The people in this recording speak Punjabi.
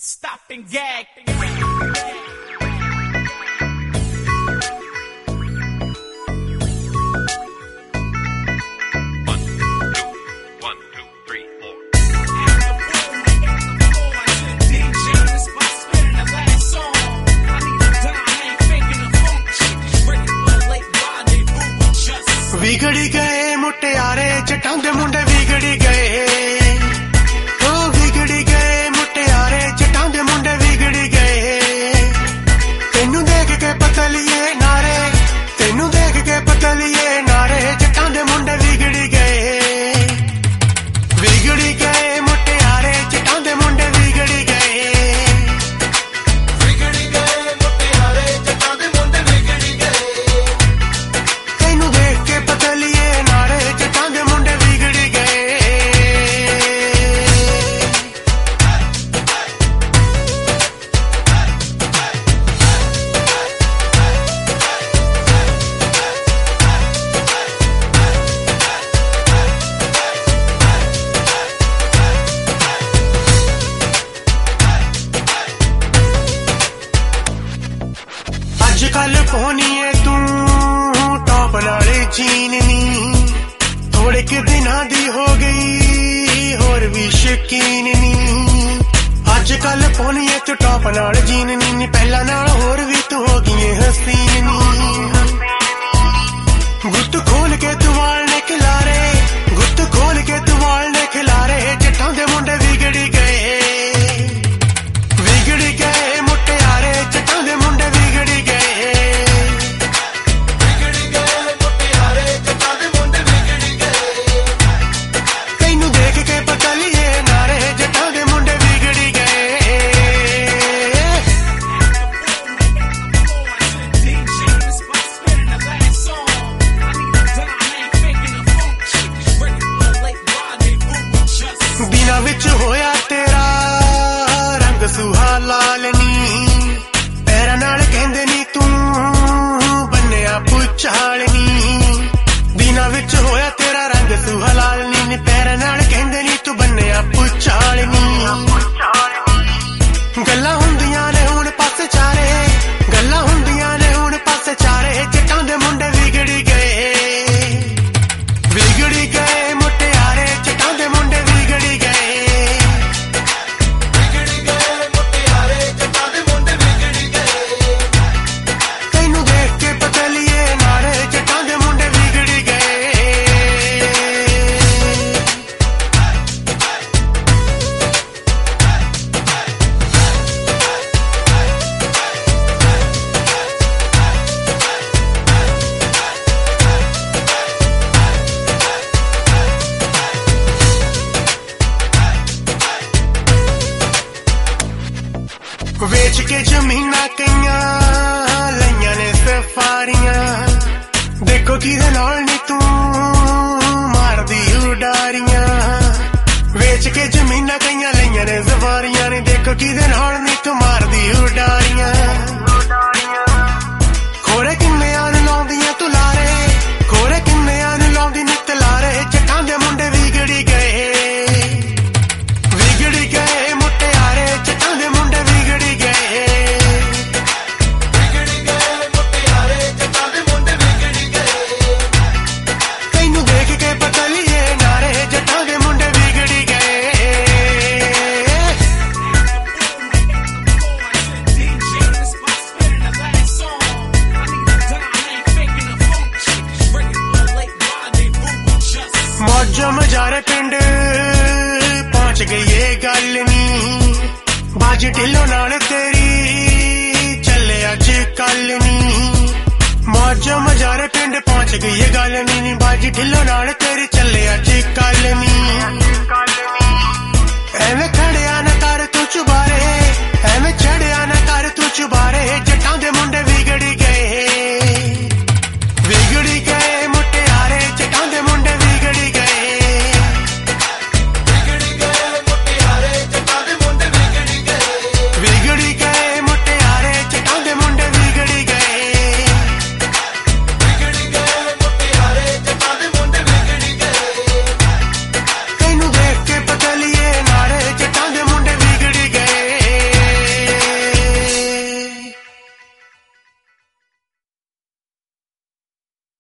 Stop and gag. ਵਿਗੜੀ ਗਏ ਮੁਟਿਆਰੇ ਜੱਟਾਂ ਦੇ ਮੁੰਡੇ ਵਿਗੜੀ ਗਏ ਉਹ ਵਿਗੜੀ ਗਏ ਮੁਟਿਆਰੇ ਜੱਟਾਂ ਦੇ ਮੁੰਡੇ ਵਿਗੜੀ ਗਏ ਤੈਨੂੰ ਦੇਖ ਕੇ ਪਤਲੀਏ ਨਾਰੇ ਤੈਨੂੰ ਦੇਖ ਕੇ ਪਤਲੀਏ ਨਾਰੇ ਜੱਟਾਂ ਦੇ ਮੁੰਡੇ ਵਿਗੜੀ ਗਏ ਮੁਟਿਆਰੇ ਜੱਟਾਂ ਦੇ ਮੁੰਡੇ ਵਿਗੜੀ ਗਏ ਵਿਗੜੀ ਗਏ ਮੁਟਿਆਰੇ ਜੱਟਾਂ ਦੇ ਮੁੰਡੇ ਵਿਗੜੀ ਗਏ ਤੈਨੂੰ ਦੇਖ ਕੇ ਪਤਲੀਏ ਨਾਰੇ ਜੱਟਾਂ ਦੇ ਮੁੰਡੇ ਵਿਗੜੀ ਗਏ ਅੱਜ ਕੱਲ ਪਹੁੰਚੀਏ ਤੂੰ ਟੌਪ ਨਾਲੇ ਜੀਨ ਨੀ ਥੋੜੇ ਕਿ ਦਿਨਾਂ ਦੀ ਹੋ ਗਈ ਹੋਰ ਵੀ ਸ਼ਕੀਨ ਨੀ ਅੱਜ ਕੱਲ ਪਹੁੰਚੀਏ ਤੂੰ ਟੌਪ ਨਾਲ ਜੀਨ ਨੀ ਪਹਿਲਾਂ ਨਾਲ ਹੋਰ ਵੀ ਤੂੰ ਹੋ ਗਈ ਹਸੀਨ ਨੀ ਗੁੱਤ ਖੋਲ ਕੇ ਤੂੰ ਵਾਲ ਨੇ ਖਿਲਾਰੇ ਗੁੱਤ ਖੋਲ ਕੇ ਤੂੰ ਵਾਲ ਨੇ ਖਿਲਾਰੇ ਜੱਟਾਂ ਦੇ ਮੁੰਡੇ ਵਿਗੜੀ ਗਏ ਮੁਟਿਆਰੇ ਜੱਟਾਂ ਦੇ ਮੁੰਡੇ ਵਿਗੜੀ ਗਏ ਮੁਟਿਆਰੇ ਜੱਟਾਂ ਦੇ ਮੁੰਡੇ ਵਿਗੜੀ ਗਏ ਤੈਨੂੰ ਦੇਖ ਕੇ ਪਤਲੀਏ ਨਾਰੇ ਜੱਟਾਂ ਦੇ ਮੁੰਡੇ ਵਿਗੜੀ ਗਏ ਦਿਨਾਂ ਵਿੱਚ ਹੋਇਆ ਤੇਰਾ ਰੰਗ ਸੁਹਾ ਲਾਲ ਨੀ ਪੈਰਾਂ ਨਾਲ ਕਹਿੰਦੇ ਨੀ ਤੂੰ ਬੰਨਿਆ ਪੁੱਛਾਲ ਨੀ ਦਿਨਾਂ ਵਿੱਚ ਹੋਇਆ ਤੇਰਾ ਰੰਗ ਸੁਹਾ ਲਾਲ ਨੀ ਪੈਰਾਂ ਨਾਲ ਕਹਿੰਦੇ ਨੀ ਤੂੰ ਬੰਨਿਆ ਪੁੱਛਾਲ ਨੀ ਗੱਲਾਂ ਹੁੰਦੀਆਂ ਨੇ ਹੁਣ ਪਾਸੇ ਚਾਰੇ ਗੱਲਾਂ ਹੁੰਦੀਆਂ ਨੇ ਹੁਣ ਪਾਸੇ ਚਾਰੇ ਜੱਟਾਂ ਦੇ ਮੁੰਡੇ ਵਿਗੜੀ ਗਏ ਮੁਟਿਆਰੇ ਜੱਟਾਂ ਦੇ ਮੁੰਡੇ ਵਿਗੜੀ ਗਏ ਮੁਟਿਆਰੇ ਜੱਟਾਂ ਦੇ ਮੁੰਡੇ ਵਿਗੜੀ ਗਏ ਤੈਨੂੰ ਦੇਖ ਕੇ ਪਤਲੀਏ ਨਾਰੇ ਜੱਟਾਂ ਦੇ ਮੁੰਡੇ ਵਿਗੜੀ ਗਏ ਵੇਚ ਕੇ ਜ਼ਮੀਨਾਂ ਕਈਆਂ ਲਈਆਂ ਨੇ ਸਫਾਰੀਆਂ ਦੇਖੋ ਕਿਹਦੇ ਨਾਲ ਨੀ ਤੂੰ ਮਾਰਦੀ ਉਡਾਰੀਆਂ ਵੇਚ ਕੇ ਜ਼ਮੀਨਾਂ ਕਈਆਂ ਲਈਆਂ ਨੇ ਸਫਾਰੀਆਂ ਨੇ ਦੇਖੋ ਕਿਹਦੇ ਨਾਲ ਨੀ ਤੂੰ ਮਾਰਦੀ ਉਡਾਰੀਆਂ ਖੋਰੇ ਕਿੰਨਿਆਂ ਨੂੰ ਲਾਉਂਦੀਆਂ ਤੂੰ ਲਾਰੇ ਖੋਰੇ ਕਿੰਨਿਆਂ ਨੂੰ ਲਾਉਂਦੀ ਨੀ ਤਲਾਰੇ ਜੱਟਾਂ ਦੇ ਮੁੰਡੇ ਵਿਗੜੀ ਗਏ ਮੁਟਿਆਰੇ ਜੱਟਾਂ ਦੇ ਮੁੰਡੇ ਵਿਗੜੀ ਗਏ ਮੁਟਿਆਰੇ ਜੱਟਾਂ ਦੇ ਮੁੰਡੇ ਵਿਗੜੀ ਗਏ ਤੈਨੂੰ ਦੇਖ ਕੇ ਪਤਲੀਏ ਨਾਰੇ ਜੱਟਾਂ ਦੇ ਮੁੰਡੇ ਵਿਗੜੀ ਗਏ ਮੌਜਾਂ ਮਜ਼ਾਰੇ ਪਿੰਡ ਪਹੁੰਚ ਗਈ ਏ ਗੱਲ ਨੀ ਬਾਜ ਢਿੱਲੋਂ ਨਾਲ ਤੇਰੀ ਚੱਲੇ ਅੱਜ ਕੱਲ ਨੀ ਮੌਜਾਂ ਮਜ਼ਾਰੇ ਪਿੰਡ ਪਹੁੰਚ ਗਈ ਏ ਗੱਲ ਨੀ ਬਾਜ ਢਿੱਲੋਂ ਨਾਲ ਤੇਰੀ ਚੱਲੇ ਅੱਜ ਕੱਲ ਨੀ ਐਵੇਂ ਖੜਿਆ ਨਾ ਕਰ